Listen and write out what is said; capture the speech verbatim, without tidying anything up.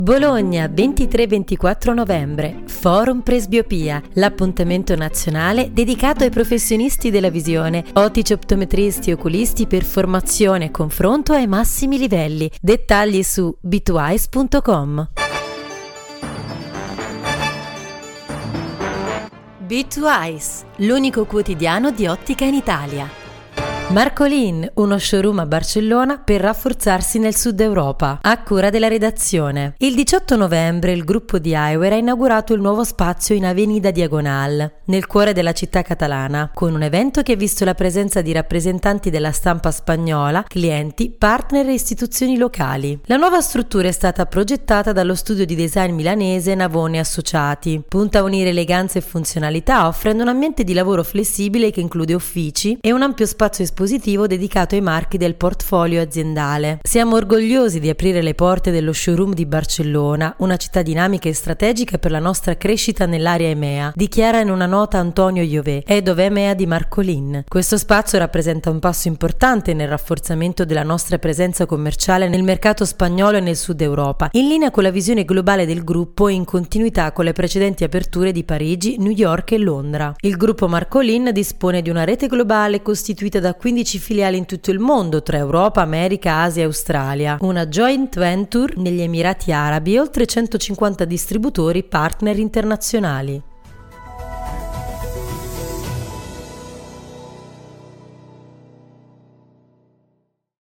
Bologna, ventitré ventiquattro novembre, Forum Presbiopia, l'appuntamento nazionale dedicato ai professionisti della visione, ottici, optometristi e oculisti per formazione e confronto ai massimi livelli. Dettagli su b due eyes punto com. b due eyes, l'unico quotidiano di ottica in Italia. Marcolin, uno showroom a Barcellona per rafforzarsi nel sud Europa, a cura della redazione. Il diciotto novembre il gruppo di Eyewear ha inaugurato il nuovo spazio in Avenida Diagonal, nel cuore della città catalana, con un evento che ha visto la presenza di rappresentanti della stampa spagnola, clienti, partner e istituzioni locali. La nuova struttura è stata progettata dallo studio di design milanese Navone Associati. Punta a unire eleganza e funzionalità, offrendo un ambiente di lavoro flessibile che include uffici e un ampio spazio espositivo dedicato ai marchi del portfolio aziendale. Siamo orgogliosi di aprire le porte dello showroom di Barcellona, una città dinamica e strategica per la nostra crescita nell'area EMEA, dichiara in una nota Antonio Iové, Head of EMEA di Marcolin. Questo spazio rappresenta un passo importante nel rafforzamento della nostra presenza commerciale nel mercato spagnolo e nel sud Europa, in linea con la visione globale del gruppo e in continuità con le precedenti aperture di Parigi, New York e Londra. Il gruppo Marcolin dispone di una rete globale costituita da quindici filiali in tutto il mondo, tra Europa, America, Asia e Australia, una joint venture negli Emirati Arabi e oltre centocinquanta distributori partner internazionali.